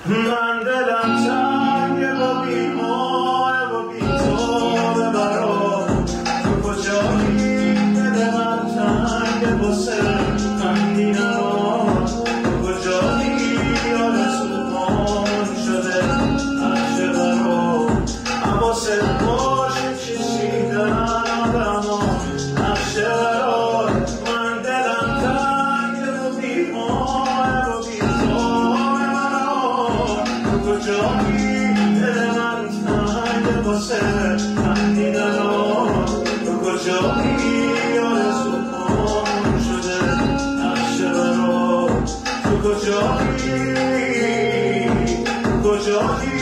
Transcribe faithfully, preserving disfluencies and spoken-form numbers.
من دلم تنگه با بیماه و بی تو برا تو کجایی دل من تنگه واسه خندیدن تو کجایی آرزوهام شده عشق برا حواست باشه چشیدن آدما نقشه برا من دلم تنگه با بیماه و بی کجایی دل من تنگه واسه خندیدن تو کجایی آرزوهام شده نقشه برا تو کجایی کجایی